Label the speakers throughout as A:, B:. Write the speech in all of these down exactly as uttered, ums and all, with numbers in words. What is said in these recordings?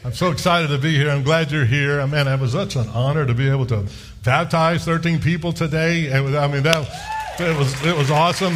A: I'm so excited to be here. I'm glad you're here. I mean, it was such an honor to be able to baptize thirteen people today. And I mean, that it was it was awesome.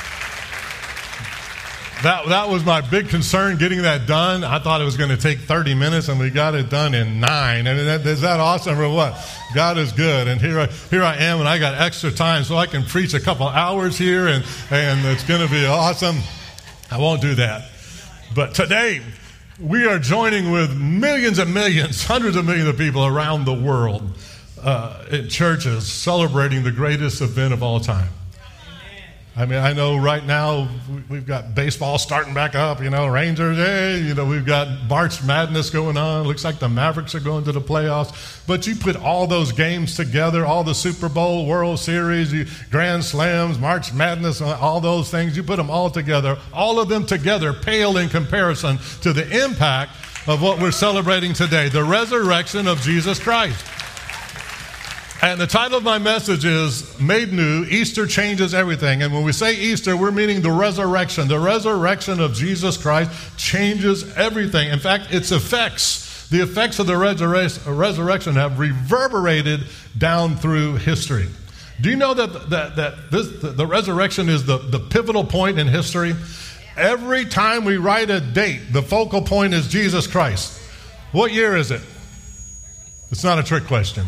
A: That that was my big concern, getting that done. I thought it was going to take thirty minutes, and we got it done in nine. And that, is that awesome or what? God is good. And here I, here I am, and I got extra time, so I can preach a couple hours here, and, and it's going to be awesome. I won't do that. But today, we are joining with millions and millions, hundreds of millions of people around the world uh, in churches celebrating the greatest event of all time. I mean, I know right now we've got baseball starting back up, you know, Rangers, hey, you know, we've got March Madness going on. Looks like the Mavericks are going to the playoffs. But you put all those games together, all the Super Bowl, World Series, you, Grand Slams, March Madness, all those things, you put them all together. All of them together pale in comparison to the impact of what we're celebrating today, the resurrection of Jesus Christ. And the title of my message is Made New, Easter Changes Everything. And when we say Easter, we're meaning the resurrection. The resurrection of Jesus Christ changes everything. In fact, its effects, the effects of the resur- resurrection have reverberated down through history. Do you know that, that, that this, the, the resurrection is the, the pivotal point in history? Every time we write a date, the focal point is Jesus Christ. What year is it? It's not a trick question.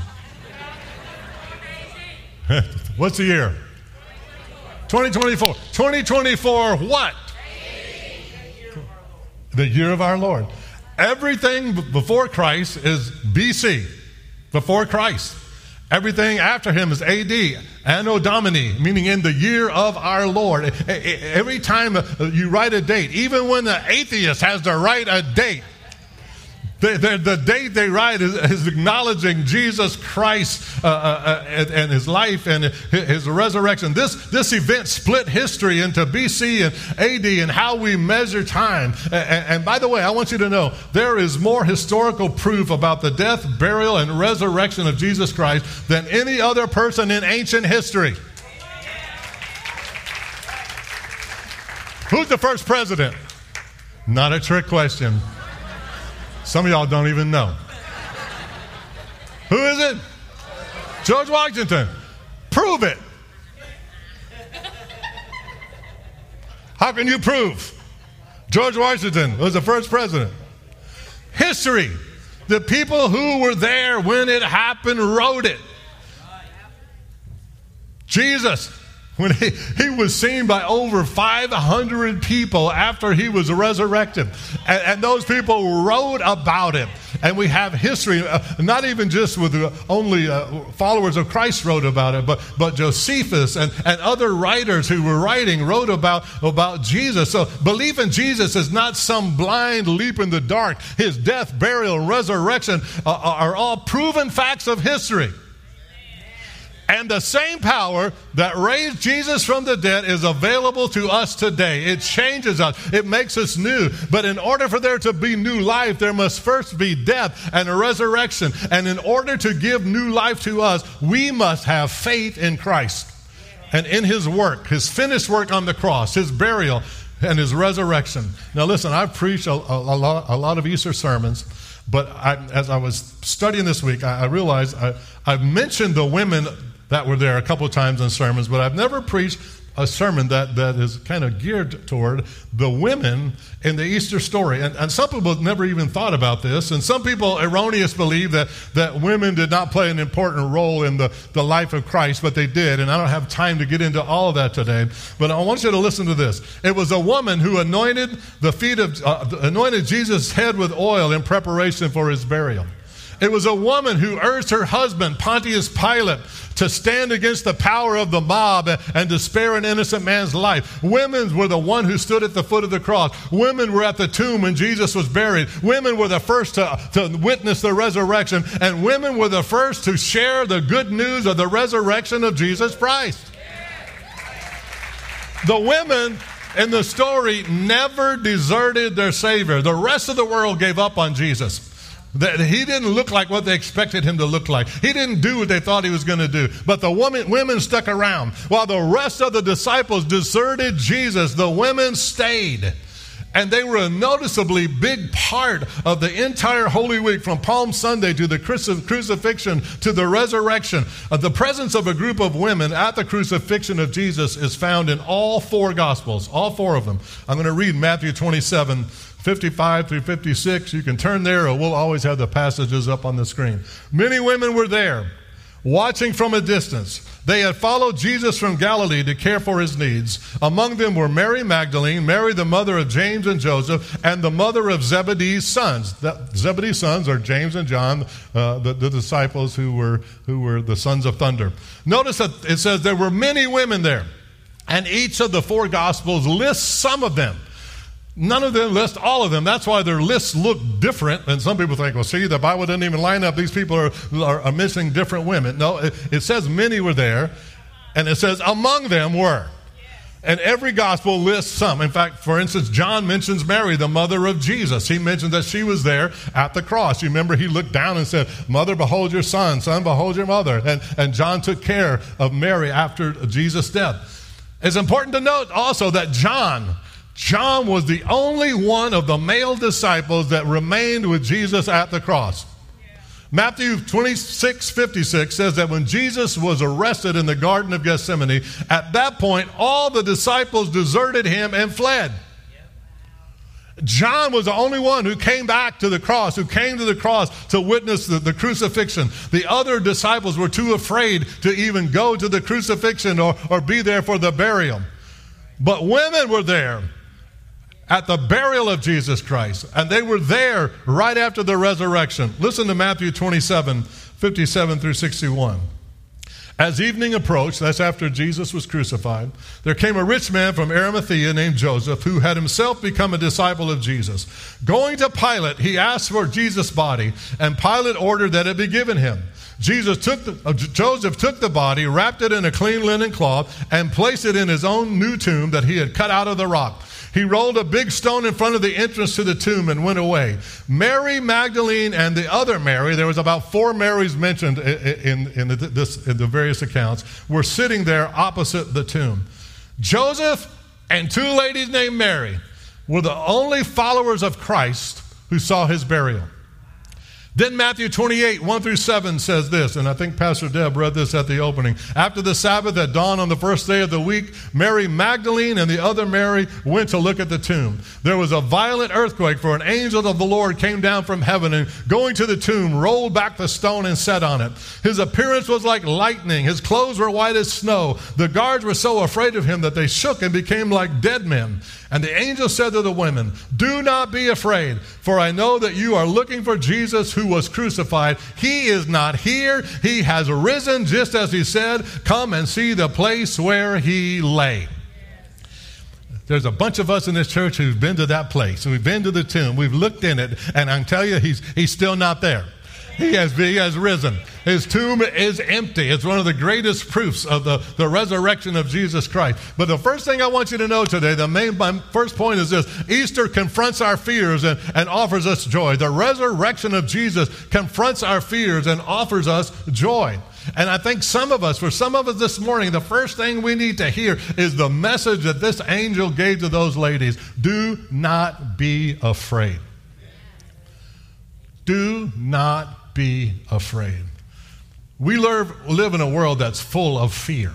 A: What's the year? twenty twenty-four. twenty twenty-four what? The year of our Lord. Everything before Christ is B C, before Christ. Everything after him is A D, Anno Domini, meaning in the year of our Lord. Every time you write a date, even when the atheist has to write a date, The, the, the date they write is, is acknowledging Jesus Christ uh, uh, and, and his life and his, his resurrection. This, this event split history into B C and A D and how we measure time. And, and by the way, I want you to know there is more historical proof about the death, burial, and resurrection of Jesus Christ than any other person in ancient history. Who's the first president? Not a trick question. Some of y'all don't even know. Who is it? George Washington. Prove it. How can you prove George Washington was the first president? History. The people who were there when it happened wrote it. Jesus, when he, he was seen by over five hundred people after he was resurrected. And, and those people wrote about it. And we have history, uh, not even just with uh, only uh, followers of Christ wrote about it, but, but Josephus and, and other writers who were writing wrote about, about Jesus. So belief in Jesus is not some blind leap in the dark. His death, burial, and resurrection uh, are all proven facts of history. And the same power that raised Jesus from the dead is available to us today. It changes us. It makes us new. But in order for there to be new life, there must first be death and a resurrection. And in order to give new life to us, we must have faith in Christ and in his work, his finished work on the cross, his burial, and his resurrection. Now listen, I've preached a, a, a, lot, a lot of Easter sermons, but I, as I was studying this week, I, I realized I, I've mentioned the women that were there a couple of times in sermons, but I've never preached a sermon that, that is kind of geared toward the women in the Easter story. And, and some people never even thought about this, and some people erroneously believe that, that women did not play an important role in the, the life of Christ, but they did, and I don't have time to get into all of that today, but I want you to listen to this. It was a woman who anointed the feet of, uh, anointed Jesus' head with oil in preparation for his burial. It was a woman who urged her husband, Pontius Pilate, to stand against the power of the mob and to spare an innocent man's life. Women were the one who stood at the foot of the cross. Women were at the tomb when Jesus was buried. Women were the first to, to witness the resurrection. And women were the first to share the good news of the resurrection of Jesus Christ. The women in the story never deserted their Savior. The rest of the world gave up on Jesus. That he didn't look like what they expected him to look like. He didn't do what they thought he was going to do. But the woman, women stuck around. While the rest of the disciples deserted Jesus, the women stayed. And they were a noticeably big part of the entire Holy Week, from Palm Sunday to the crucif- crucifixion to the resurrection. Uh, the presence of a group of women at the crucifixion of Jesus is found in all four Gospels, all four of them. I'm going to read Matthew twenty-seven, fifty-five through fifty-six. You can turn there, or we'll always have the passages up on the screen. Many women were there, watching from a distance. They had followed Jesus from Galilee to care for his needs. Among them were Mary Magdalene, Mary the mother of James and Joseph, and the mother of Zebedee's sons. That, Zebedee's sons are James and John, uh, the, the disciples who were, who were the sons of thunder. Notice that it says there were many women there, and each of the four Gospels lists some of them. None of them list all of them. That's why their lists look different. And some people think, well, see, the Bible doesn't even line up. These people are, are, are missing different women. No, it, it says many were there, and it says among them were. And every gospel lists some. In fact, for instance, John mentions Mary, the mother of Jesus. He mentions that she was there at the cross. You remember he looked down and said, "Mother, behold your son. Son, behold your mother." And, and John took care of Mary after Jesus' death. It's important to note also that John... John was the only one of the male disciples that remained with Jesus at the cross. Yeah. Matthew twenty-six fifty-six says that when Jesus was arrested in the Garden of Gethsemane, at that point, all the disciples deserted him and fled. Yeah. John was the only one who came back to the cross, who came to the cross to witness the, the crucifixion. The other disciples were too afraid to even go to the crucifixion or, or be there for the burial. But women were there at the burial of Jesus Christ, and they were there right after the resurrection. Listen to Matthew twenty-seven, fifty-seven through sixty-one. As evening approached, that's after Jesus was crucified, there came a rich man from Arimathea named Joseph, who had himself become a disciple of Jesus. Going to Pilate, he asked for Jesus' body, and Pilate ordered that it be given him. Jesus took the, uh, Joseph took the body, wrapped it in a clean linen cloth, and placed it in his own new tomb that he had cut out of the rock. He rolled a big stone in front of the entrance to the tomb and went away. Mary Magdalene and the other Mary, there was about four Marys mentioned in, in, in, the, this, in the various accounts, were sitting there opposite the tomb. Joseph and two ladies named Mary were the only followers of Christ who saw his burial. Then Matthew twenty-eight, one through seven says this, and I think Pastor Deb read this at the opening. After the Sabbath at dawn on the first day of the week, Mary Magdalene and the other Mary went to look at the tomb. There was a violent earthquake, for an angel of the Lord came down from heaven and, going to the tomb, rolled back the stone and sat on it. His appearance was like lightning. His clothes were white as snow. The guards were so afraid of him that they shook and became like dead men. And the angel said to the women, "Do not be afraid, for I know that you are looking for Jesus who was crucified. He is not here. He has risen just as he said. Come and see the place where he lay." There's a bunch of us in this church who've been to that place. We've been to the tomb. We've looked in it. And I can tell you, he's, he's still not there. He has, he has risen. His tomb is empty. It's one of the greatest proofs of the, the resurrection of Jesus Christ. But the first thing I want you to know today, the main my first point is this: Easter confronts our fears and, and offers us joy. The resurrection of Jesus confronts our fears and offers us joy. And I think some of us, for some of us this morning, the first thing we need to hear is the message that this angel gave to those ladies. Do not be afraid. Do not be afraid. We live, live in a world that's full of fear.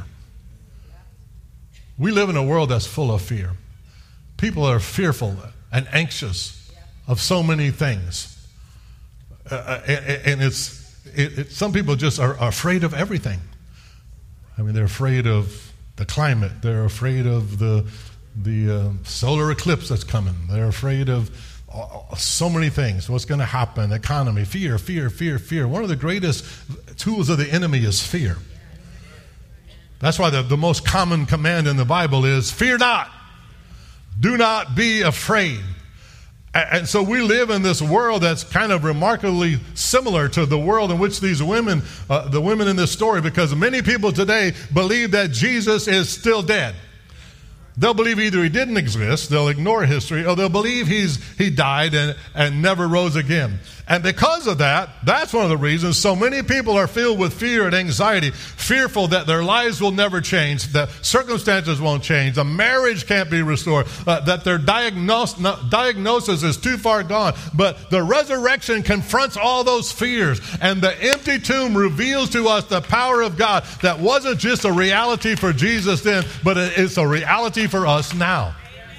A: We live in a world that's full of fear. People are fearful and anxious of so many things. Uh, and, and it's, it, it, some people just are, are afraid of everything. I mean, they're afraid of the climate. They're afraid of the, the uh, solar eclipse that's coming. They're afraid of so many things. What's going to happen? Economy, fear, fear, fear, fear. One of the greatest tools of the enemy is fear. That's why the, the most common command in the Bible is, fear not. Do not be afraid. And, and so we live in this world that's kind of remarkably similar to the world in which these women, uh, the women in this story, because many people today believe that Jesus is still dead. They'll believe either he didn't exist, they'll ignore history, or they'll believe he's he died and, and never rose again. And because of that, that's one of the reasons so many people are filled with fear and anxiety, fearful that their lives will never change, that circumstances won't change, the marriage can't be restored, uh, that their diagnos- no, diagnosis is too far gone. But the resurrection confronts all those fears, and the empty tomb reveals to us the power of God that wasn't just a reality for Jesus then, but it's a reality for us now.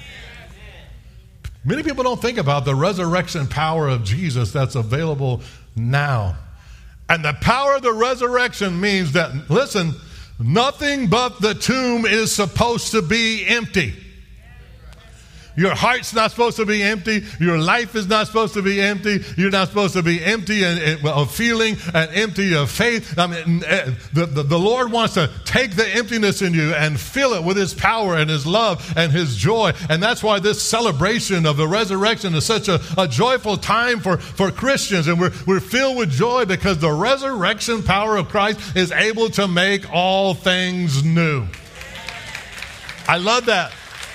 A: Many people don't think about the resurrection power of Jesus that's available now. And the power of the resurrection means that, listen, nothing but the tomb is supposed to be empty. Your heart's not supposed to be empty. Your life is not supposed to be empty. You're not supposed to be empty of feeling and empty of faith. I mean, the, the, the Lord wants to take the emptiness in you and fill it with His power and His love and His joy. And that's why this celebration of the resurrection is such a, a joyful time for, for Christians. And we're, we're filled with joy because the resurrection power of Christ is able to make all things new. I love that.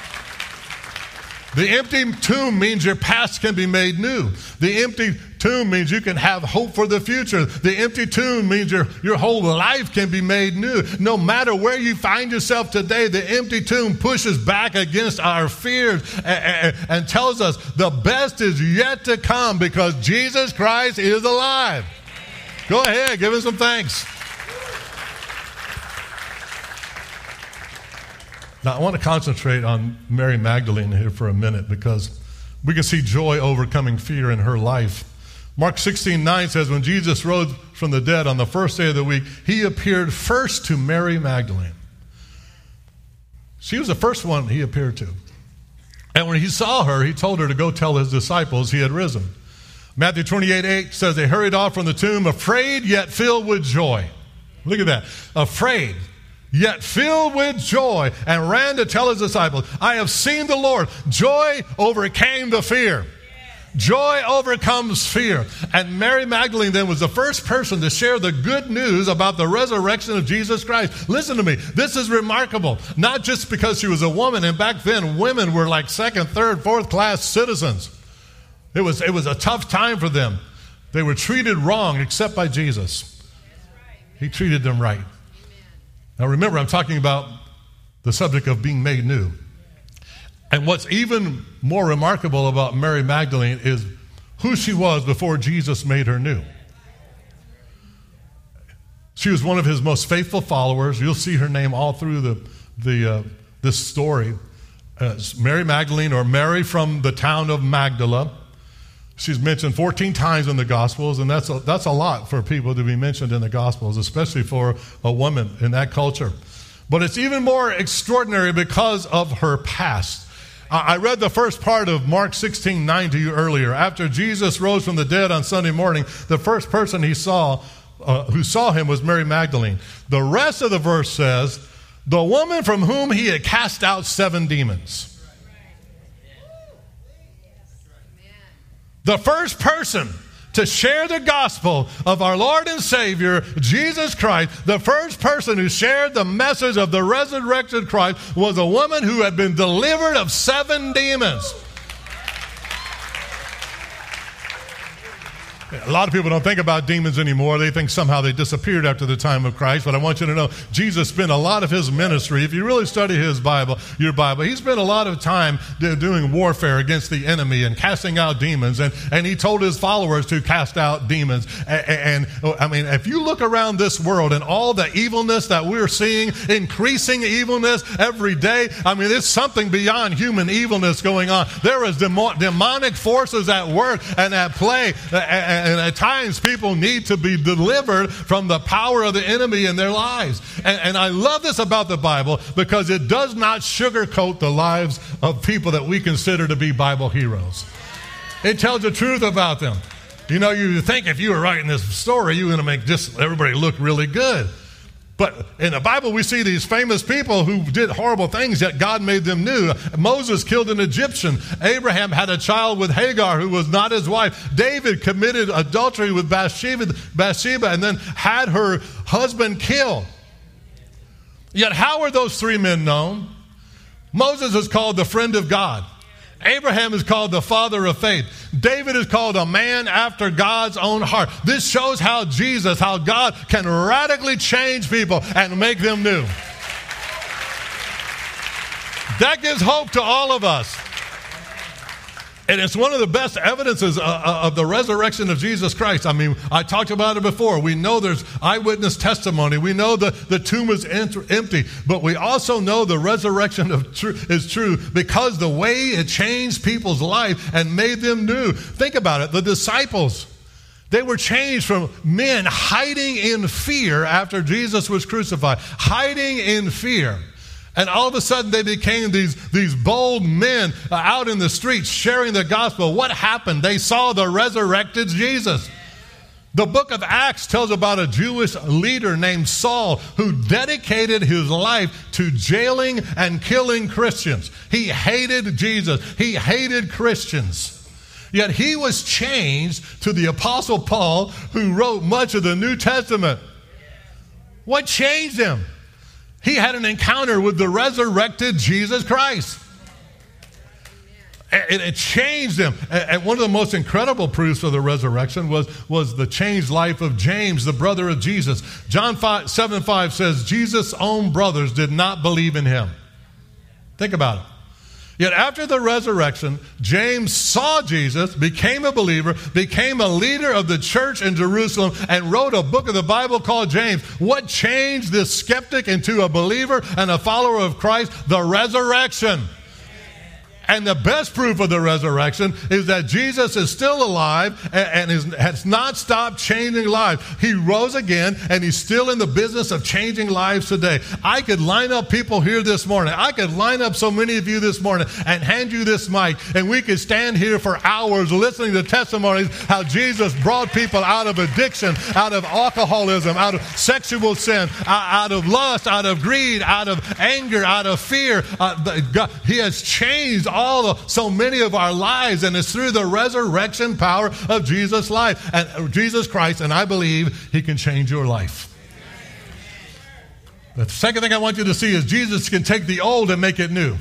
A: The empty tomb means your past can be made new. The empty tomb means you can have hope for the future. The empty tomb means your, your whole life can be made new. No matter where you find yourself today, the empty tomb pushes back against our fears and, and, and tells us the best is yet to come because Jesus Christ is alive. Go ahead, give Him some thanks. Now, I want to concentrate on Mary Magdalene here for a minute because we can see joy overcoming fear in her life. Mark sixteen nine says, when Jesus rose from the dead on the first day of the week, He appeared first to Mary Magdalene. She was the first one He appeared to. And when He saw her, He told her to go tell His disciples He had risen. Matthew twenty-eight eight says they hurried off from the tomb, afraid yet filled with joy. Look at that. Afraid, yet filled with joy, and ran to tell His disciples, I have seen the Lord. Joy overcame the fear. Joy overcomes fear. And Mary Magdalene then was the first person to share the good news about the resurrection of Jesus Christ. Listen to me. This is remarkable. Not just because she was a woman, and back then women were like second, third, fourth class citizens. It was, it was a tough time for them. They were treated wrong except by Jesus. He treated them right. Now remember, I'm talking about the subject of being made new. And what's even more remarkable about Mary Magdalene is who she was before Jesus made her new. She was one of His most faithful followers. You'll see her name all through the, the uh, this story. Uh, Mary Magdalene, or Mary from the town of Magdala. She's mentioned fourteen times in the Gospels, and that's a, that's a lot for people to be mentioned in the Gospels, especially for a woman in that culture. But it's even more extraordinary because of her past. I read the first part of Mark sixteen nine to you earlier. After Jesus rose from the dead on Sunday morning, the first person he saw, uh, who saw Him was Mary Magdalene. The rest of the verse says, the woman from whom He had cast out seven demons. The first person to share the gospel of our Lord and Savior, Jesus Christ, the first person who shared the message of the resurrected Christ was a woman who had been delivered of seven demons. A lot of people don't think about demons anymore. They think somehow they disappeared after the time of Christ. But I want you to know, Jesus spent a lot of His ministry. If you really study His Bible, your Bible, He spent a lot of time doing warfare against the enemy and casting out demons. And, and He told His followers to cast out demons. And, and I mean, if you look around this world and all the evilness that we're seeing, increasing evilness every day, I mean, there's something beyond human evilness going on. There is demo- demonic forces at work and at play. And, And at times people need to be delivered from the power of the enemy in their lives. And, and I love this about the Bible because it does not sugarcoat the lives of people that we consider to be Bible heroes. It tells the truth about them. You know, you think if you were writing this story, you were going to make just everybody look really good. But in the Bible, we see these famous people who did horrible things, yet God made them new. Moses killed an Egyptian. Abraham had a child with Hagar who was not his wife. David committed adultery with Bathsheba, Bathsheba and then had her husband killed. Yet how are those three men known? Moses is called the friend of God. Abraham is called the father of faith. David is called a man after God's own heart. This shows how Jesus, how God can radically change people and make them new. That gives hope to all of us. And it's one of the best evidences uh, of the resurrection of Jesus Christ. I mean, I talked about it before. We know there's eyewitness testimony. We know the, the tomb is empty. But we also know the resurrection of tr- is true because the way it changed people's life and made them new. Think about it. The disciples, they were changed from men hiding in fear after Jesus was crucified. Hiding in fear. And all of a sudden they became these, these bold men uh, out in the streets sharing the gospel. What happened? They saw the resurrected Jesus. The book of Acts tells about a Jewish leader named Saul who dedicated his life to jailing and killing Christians. He hated Jesus. He hated Christians. Yet he was changed to the Apostle Paul, who wrote much of the New Testament. What changed him? He had an encounter with the resurrected Jesus Christ. And it changed him. And one of the most incredible proofs of the resurrection was, was the changed life of James, the brother of Jesus. John seven five says, Jesus' own brothers did not believe in him. Think about it. Yet after the resurrection, James saw Jesus, became a believer, became a leader of the church in Jerusalem, and wrote a book of the Bible called James. What changed this skeptic into a believer and a follower of Christ? The resurrection. And the best proof of the resurrection is that Jesus is still alive and is, has not stopped changing lives. He rose again, and he's still in the business of changing lives today. I could line up people here this morning. I could line up so many of you this morning and hand you this mic, and we could stand here for hours listening to testimonies how Jesus brought people out of addiction, out of alcoholism, out of sexual sin, out of lust, out of greed, out of anger, out of fear. Uh, God, he has changed all of so many of our lives, and it's through the resurrection power of Jesus' life and uh, Jesus Christ, and I believe he can change your life. The second thing I want you to see is Jesus can take the old and make it new.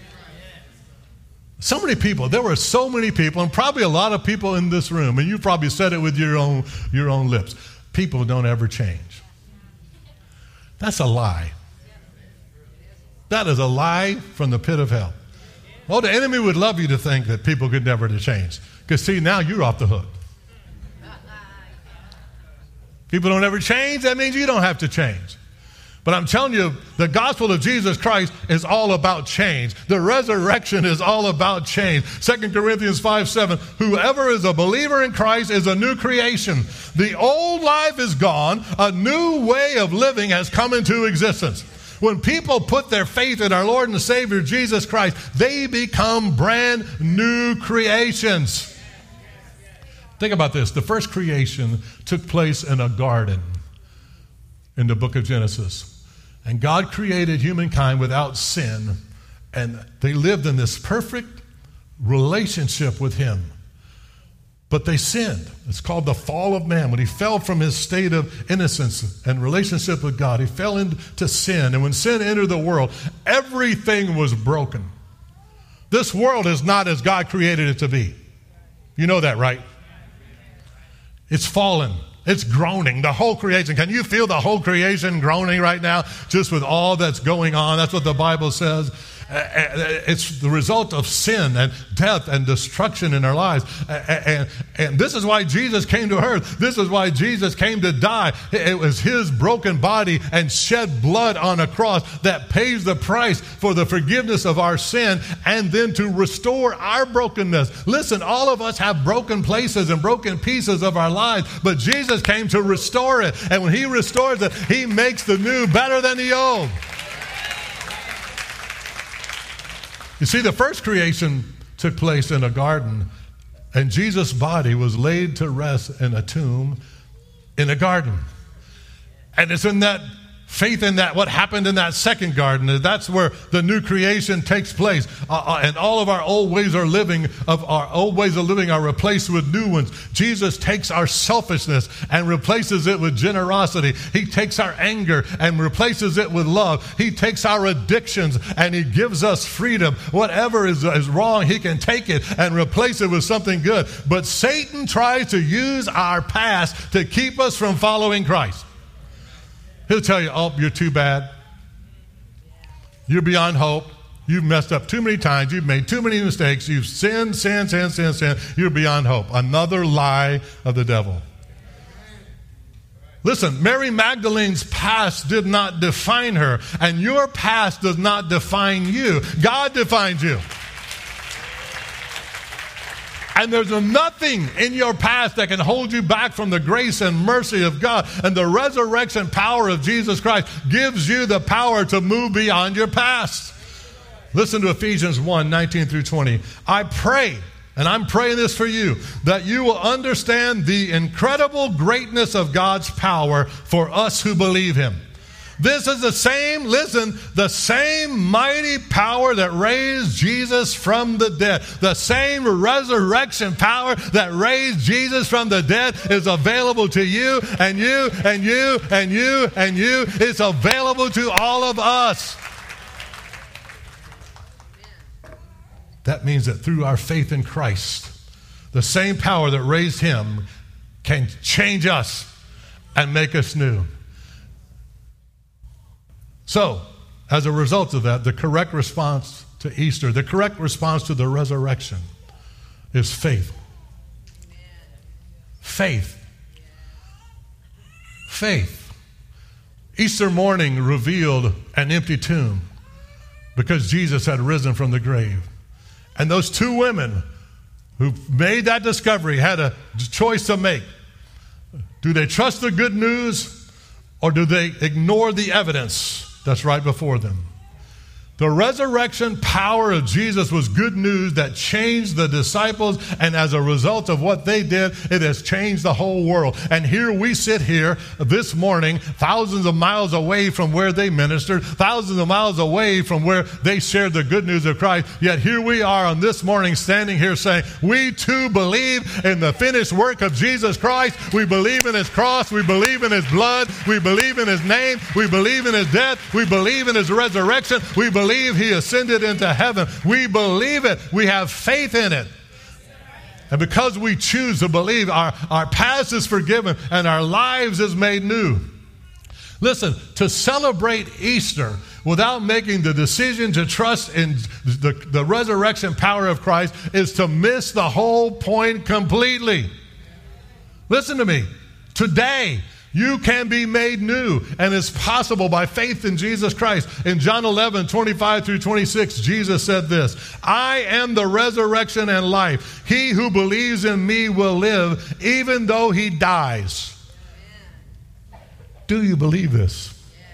A: So many people, there were so many people, and probably a lot of people in this room, and you probably said it with your own, your own lips. People don't ever change. That's a lie. That is a lie from the pit of hell. Oh, the enemy would love you to think that people could never change. Because, see, now you're off the hook. People don't ever change, that means you don't have to change. But I'm telling you, the gospel of Jesus Christ is all about change. The resurrection is all about change. Second Corinthians five seven, whoever is a believer in Christ is a new creation. The old life is gone. A new way of living has come into existence. When people put their faith in our Lord and Savior Jesus Christ, they become brand new creations. Think about this. The first creation took place in a garden in the book of Genesis. And God created humankind without sin, and they lived in this perfect relationship with him. But they sinned. It's called the fall of man. When he fell from his state of innocence and relationship with God, he fell into sin. And when sin entered the world, everything was broken. This world is not as God created it to be. You know that, right? It's fallen. It's groaning. The whole creation. Can you feel the whole creation groaning right now just with all that's going on? That's what the Bible says. It's the result of sin and death and destruction in our lives. And, and this is why Jesus came to earth. This is why Jesus came to die. It was his broken body and shed blood on a cross that pays the price for the forgiveness of our sin and then to restore our brokenness. Listen, all of us have broken places and broken pieces of our lives, but Jesus came to restore it. And when he restores it, he makes the new better than the old. You see, the first creation took place in a garden, and Jesus' body was laid to rest in a tomb in a garden. And it's in that Faith in that, what happened in that second garden, that's where the new creation takes place. Uh, uh, and all of our old ways of living, of our old ways of living are replaced with new ones. Jesus takes our selfishness and replaces it with generosity. He takes our anger and replaces it with love. He takes our addictions and he gives us freedom. Whatever is, is wrong, he can take it and replace it with something good. But Satan tries to use our past to keep us from following Christ. He'll tell you, oh, you're too bad. You're beyond hope. You've messed up too many times. You've made too many mistakes. You've sinned, sinned, sinned, sinned, sinned. You're beyond hope. Another lie of the devil. Listen, Mary Magdalene's past did not define her, and your past does not define you. God defines you. And there's nothing in your past that can hold you back from the grace and mercy of God. And the resurrection power of Jesus Christ gives you the power to move beyond your past. Listen to Ephesians one, nineteen through twenty. I pray, and I'm praying this for you, that you will understand the incredible greatness of God's power for us who believe him. This is the same, listen, the same mighty power that raised Jesus from the dead. The same resurrection power that raised Jesus from the dead is available to you and you and you and you and you. It's available to all of us. That means that through our faith in Christ, the same power that raised him can change us and make us new. So, as a result of that, the correct response to Easter, the correct response to the resurrection is faith. Amen. Faith. Faith. Easter morning revealed an empty tomb because Jesus had risen from the grave. And those two women who made that discovery had a choice to make. Do they trust the good news or do they ignore the evidence that's right before them? The resurrection power of Jesus was good news that changed the disciples, and as a result of what they did, it has changed the whole world. And here we sit here this morning, thousands of miles away from where they ministered, thousands of miles away from where they shared the good news of Christ, yet here we are on this morning standing here saying, we too believe in the finished work of Jesus Christ. We believe in his cross. We believe in his blood. We believe in his name. We believe in his death. We believe in his resurrection. We believe believe he ascended into heaven. We believe it. We have faith in it. And because we choose to believe, our, our past is forgiven and our lives is made new. Listen, to celebrate Easter without making the decision to trust in the, the resurrection power of Christ is to miss the whole point completely. Listen to me. Today, you can be made new, and it's possible by faith in Jesus Christ. In John eleven, twenty-five through twenty-six, Jesus said this, I am the resurrection and life. He who believes in me will live, even though he dies. Do you believe this?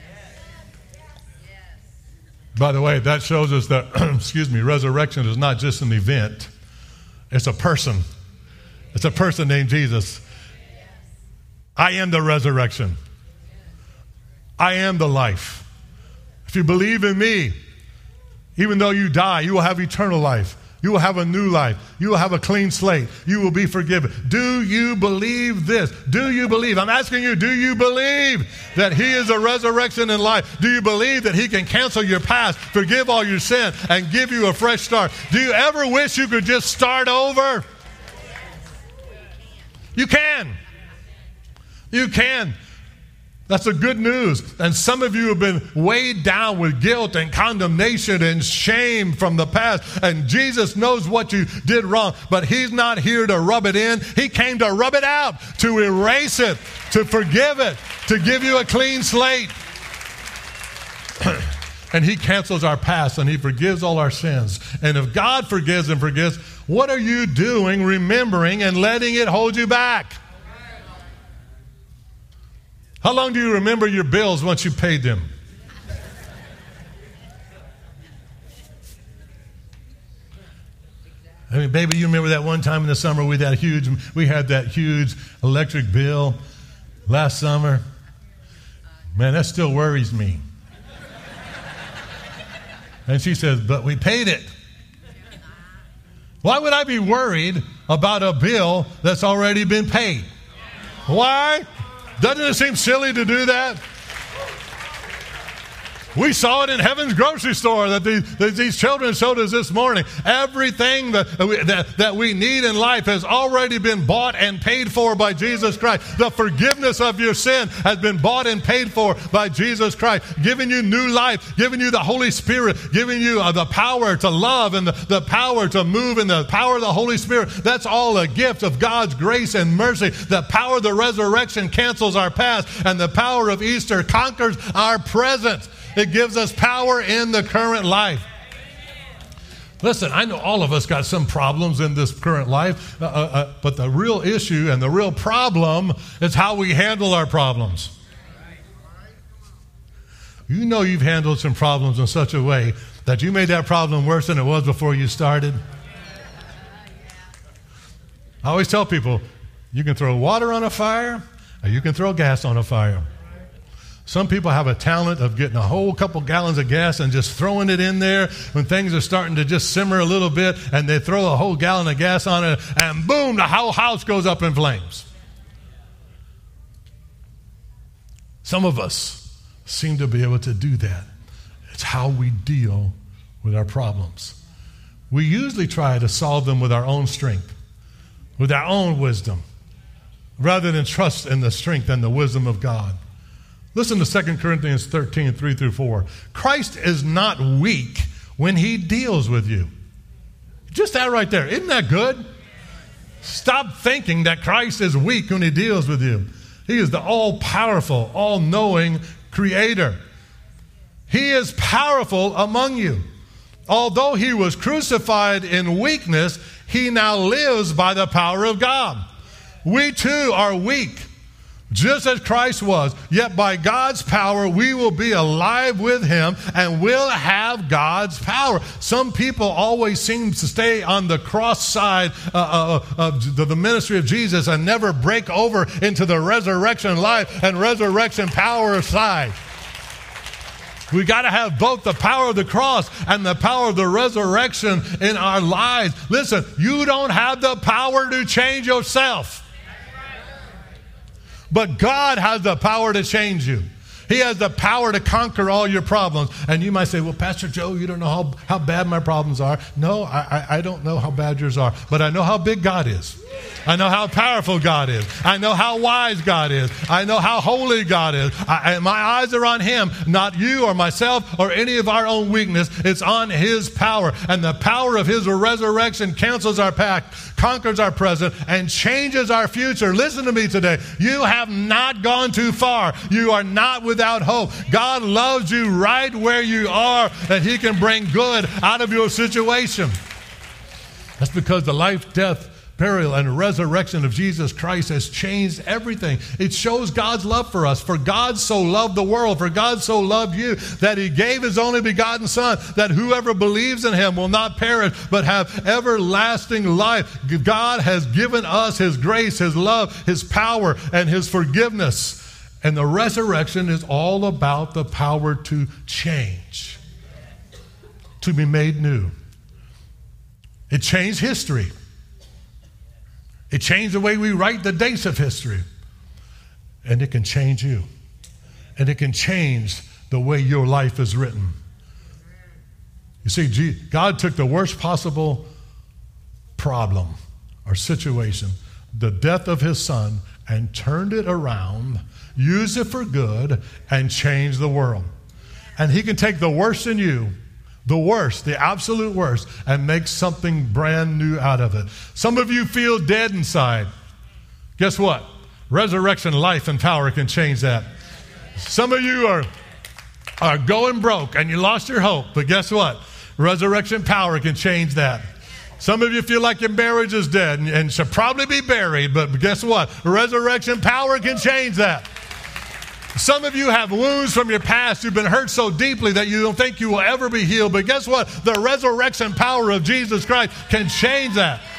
A: By the way, that shows us that, excuse me, resurrection is not just an event. It's a person. It's a person named Jesus. I am the resurrection. I am the life. If you believe in me, even though you die, you will have eternal life. You will have a new life. You will have a clean slate. You will be forgiven. Do you believe this? Do you believe? I'm asking you, do you believe that he is a resurrection and life? Do you believe that he can cancel your past, forgive all your sin, and give you a fresh start? Do you ever wish you could just start over? You can. You can. That's the good news. And some of you have been weighed down with guilt and condemnation and shame from the past. And Jesus knows what you did wrong, but he's not here to rub it in. He came to rub it out, to erase it, to forgive it, to give you a clean slate. And he cancels our past and he forgives all our sins. And if God forgives and forgives, what are you doing remembering and letting it hold you back? How long do you remember your bills once you paid them? I mean, baby, you remember that one time in the summer we had huge, we had that huge electric bill last summer. Man, that still worries me. And she says, but we paid it. Why would I be worried about a bill that's already been paid? Why? Doesn't it seem silly to do that? We saw it in Heaven's grocery store that these, that these children showed us this morning. Everything that we, that, that we need in life has already been bought and paid for by Jesus Christ. The forgiveness of your sin has been bought and paid for by Jesus Christ, giving you new life, giving you the Holy Spirit, giving you uh, the power to love and the, the power to move and the power of the Holy Spirit. That's all a gift of God's grace and mercy. The power of the resurrection cancels our past, and the power of Easter conquers our present. It gives us power in the current life. Listen, I know all of us got some problems in this current life, uh, uh, but the real issue and the real problem is how we handle our problems. You know you've handled some problems in such a way that you made that problem worse than it was before you started. I always tell people, you can throw water on a fire or you can throw gas on a fire. Some people have a talent of getting a whole couple gallons of gas and just throwing it in there when things are starting to just simmer a little bit, and they throw a whole gallon of gas on it, and boom, the whole house goes up in flames. Some of us seem to be able to do that. It's how we deal with our problems. We usually try to solve them with our own strength, with our own wisdom, rather than trust in the strength and the wisdom of God. Listen to Second Corinthians thirteen, three through four. Christ is not weak when he deals with you. Just that right there. Isn't that good? Stop thinking that Christ is weak when he deals with you. He is the all-powerful, all-knowing creator. He is powerful among you. Although he was crucified in weakness, he now lives by the power of God. We too are weak, just as Christ was, yet by God's power we will be alive with him and will have God's power. Some people always seem to stay on the cross side uh, uh, of the ministry of Jesus and never break over into the resurrection life and resurrection power side. We got to have both the power of the cross and the power of the resurrection in our lives. Listen, you don't have the power to change yourself. But God has the power to change you. He has the power to conquer all your problems. And you might say, well, Pastor Joe, you don't know how, how bad my problems are. No, I, I, I don't know how bad yours are. But I know how big God is. I know how powerful God is. I know how wise God is. I know how holy God is. I, my eyes are on him, not you or myself or any of our own weakness. It's on his power. And the power of his resurrection cancels our past, conquers our present, and changes our future. Listen to me today. You have not gone too far. You are not without hope. God loves you right where you are, that he can bring good out of your situation. That's because the life, death, burial, and resurrection of Jesus Christ has changed everything. It shows God's love for us. For God so loved the world, for God so loved you, that he gave his only begotten Son, that whoever believes in him will not perish, but have everlasting life. God has given us his grace, his love, his power, and his forgiveness. And the resurrection is all about the power to change, to be made new. It changed history. It changed the way we write the dates of history. And it can change you. And it can change the way your life is written. You see, God took the worst possible problem or situation, the death of his Son, and turned it around, used it for good, and changed the world. And he can take the worst in you, the worst, the absolute worst, and make something brand new out of it. Some of you feel dead inside. Guess what? Resurrection, life, and power can change that. Some of you are, are going broke and you lost your hope, but guess what? Resurrection power can change that. Some of you feel like your marriage is dead and, and should probably be buried, but guess what? Resurrection power can change that. Some of you have wounds from your past. You've been hurt so deeply that you don't think you will ever be healed. But guess what? The resurrection power of Jesus Christ can change that.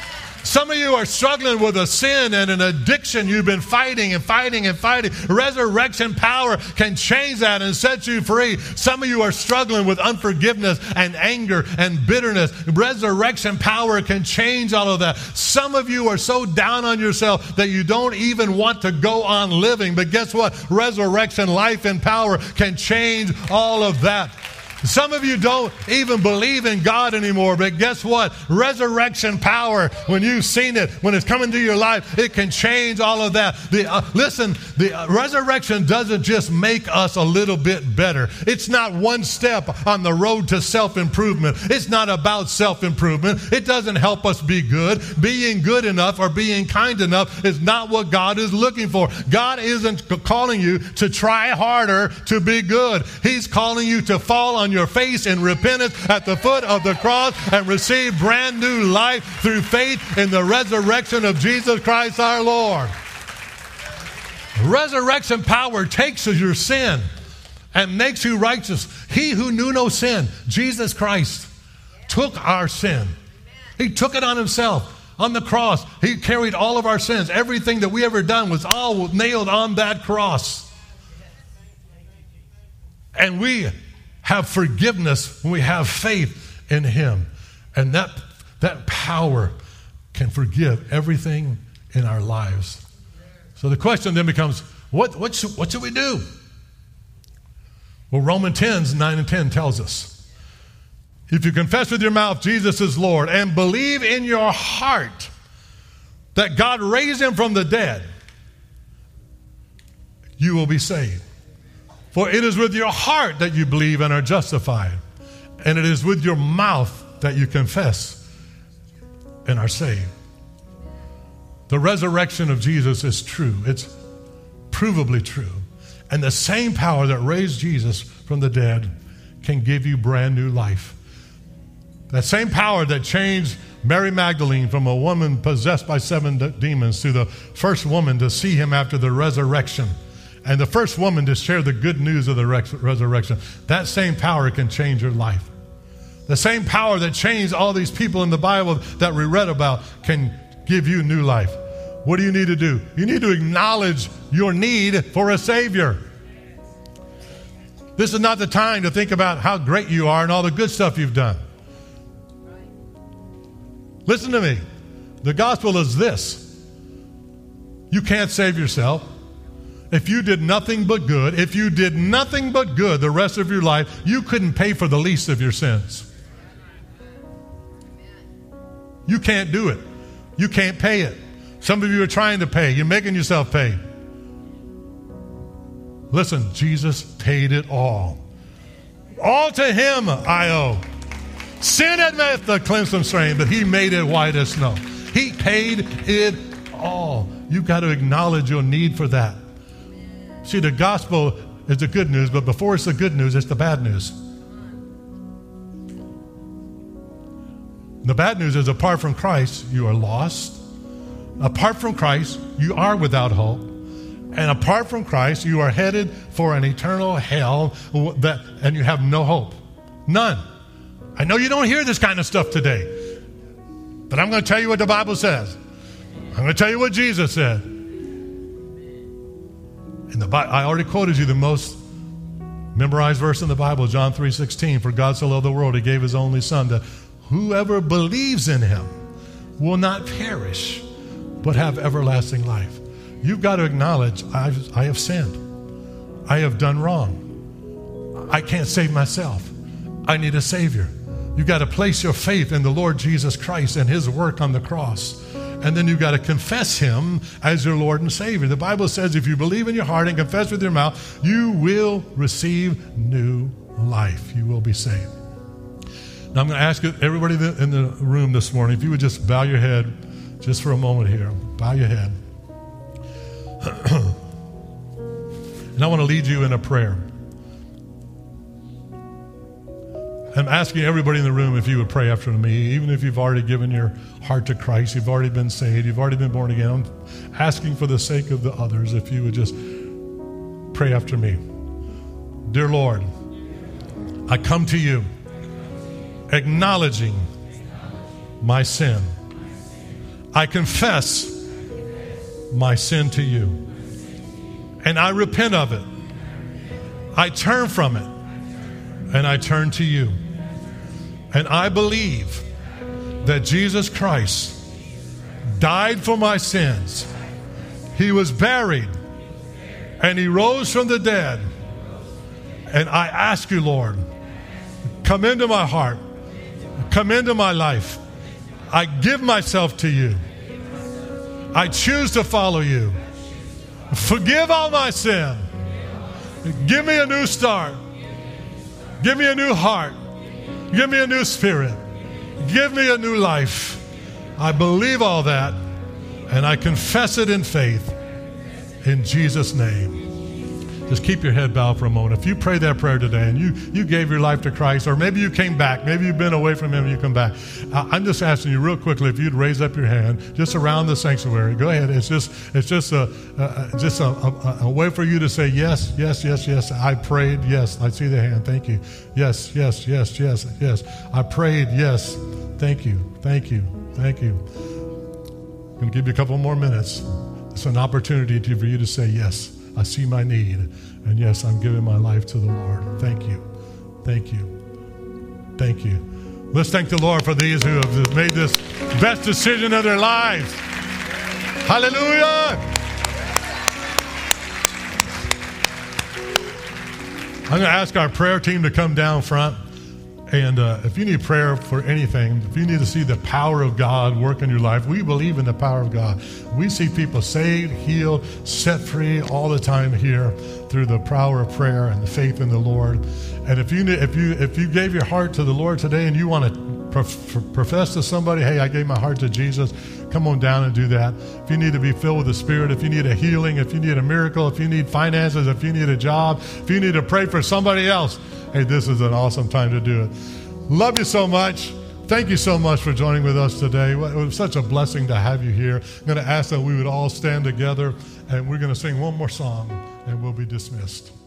A: Some of you are struggling with a sin and an addiction you've been fighting and fighting and fighting. Resurrection power can change that and set you free. Some of you are struggling with unforgiveness and anger and bitterness. Resurrection power can change all of that. Some of you are so down on yourself that you don't even want to go on living. But guess what? Resurrection life and power can change all of that. Some of you don't even believe in God anymore, but guess what? Resurrection power, when you've seen it, when it's come into your life, it can change all of that. The, uh, listen, the uh, resurrection doesn't just make us a little bit better. It's not one step on the road to self-improvement. It's not about self-improvement. It doesn't help us be good. Being good enough or being kind enough is not what God is looking for. God isn't calling you to try harder to be good. He's calling you to fall on your face in repentance at the foot of the cross and receive brand new life through faith in the resurrection of Jesus Christ our Lord. Resurrection power takes your sin and makes you righteous. He who knew no sin, Jesus Christ, took our sin. He took it on himself. On the cross, he carried all of our sins. Everything that we ever done was all nailed on that cross. And we have forgiveness when we have faith in him. And that, that power can forgive everything in our lives. So the question then becomes, what, what, should, what should we do? Well, Romans ten, nine and ten tells us, if you confess with your mouth Jesus is Lord and believe in your heart that God raised him from the dead, you will be saved. For it is with your heart that you believe and are justified, and it is with your mouth that you confess and are saved. The resurrection of Jesus is true. It's provably true. And the same power that raised Jesus from the dead can give you brand new life. That same power that changed Mary Magdalene from a woman possessed by seven de- demons to the first woman to see him after the resurrection, and the first woman to share the good news of the res- resurrection, that same power can change your life. The same power that changed all these people in the Bible that we read about can give you new life. What do you need to do? You need to acknowledge your need for a Savior. This is not the time to think about how great you are and all the good stuff you've done. Listen to me. The gospel is this. You can't save yourself. If you did nothing but good, if you did nothing but good the rest of your life, you couldn't pay for the least of your sins. You can't do it. You can't pay it. Some of you are trying to pay. You're making yourself pay. Listen, Jesus paid it all. All to him I owe. Sin admit the cleansing strain, but he made it white as snow. He paid it all. You've got to acknowledge your need for that. See, the gospel is the good news, but before it's the good news, it's the bad news. The bad news is apart from Christ, you are lost. Apart from Christ, you are without hope. And apart from Christ, you are headed for an eternal hell that, and you have no hope. None. I know you don't hear this kind of stuff today, but I'm going to tell you what the Bible says. I'm going to tell you what Jesus said. In the Bible, I already quoted you the most memorized verse in the Bible, John three sixteen. For God so loved the world, he gave his only son, that whoever believes in him will not perish, but have everlasting life. You've got to acknowledge, I've, I have sinned. I have done wrong. I can't save myself. I need a Savior. You've got to place your faith in the Lord Jesus Christ and his work on the cross. And then you've got to confess him as your Lord and Savior. The Bible says if you believe in your heart and confess with your mouth, you will receive new life. You will be saved. Now I'm going to ask everybody in the room this morning, if you would just bow your head just for a moment here. Bow your head. And I want to lead you in a prayer. I'm asking everybody in the room if you would pray after me, even if you've already given your heart to Christ, you've already been saved, you've already been born again. I'm asking for the sake of the others if you would just pray after me. Dear Lord, I come to you acknowledging my sin. I confess my sin to you, and I repent of it. I turn from it, and I turn to you. And I believe that Jesus Christ died for my sins. He was buried, and he rose from the dead. And I ask you, Lord, come into my heart. Come into my life. I give myself to you. I choose to follow you. Forgive all my sin. Give me a new start. Give me a new heart. Give me a new spirit. Give me a new life. I believe all that, and I confess it in faith in Jesus' name. Just keep your head bowed for a moment. If you prayed that prayer today and you, you gave your life to Christ, or maybe you came back, maybe you've been away from him and you come back, uh, I'm just asking you real quickly if you'd raise up your hand just around the sanctuary. Go ahead. It's just it's just a uh, just a, a, a way for you to say yes, yes, yes, yes. I prayed. Yes, I see the hand. Thank you. Yes, yes, yes, yes, yes. I prayed. Yes. Thank you. Thank you. Thank you. I'm going to give you a couple more minutes. It's an opportunity to, for you to say yes. I see my need, and yes, I'm giving my life to the Lord. Thank you. Thank you. Thank you. Let's thank the Lord for these who have made this best decision of their lives. Hallelujah. I'm going to ask our prayer team to come down front. And uh, if you need prayer for anything, if you need to see the power of God work in your life, we believe in the power of God. We see people saved, healed, set free all the time here through the power of prayer and the faith in the Lord. And if you if you if you gave your heart to the Lord today and you want to prof- profess to somebody, hey, I gave my heart to Jesus, come on down and do that. If you need to be filled with the Spirit, if you need a healing, if you need a miracle, if you need finances, if you need a job, if you need to pray for somebody else, hey, this is an awesome time to do it. Love you so much. Thank you so much for joining with us today. It was such a blessing to have you here. I'm going to ask that we would all stand together, and we're going to sing one more song, and we'll be dismissed.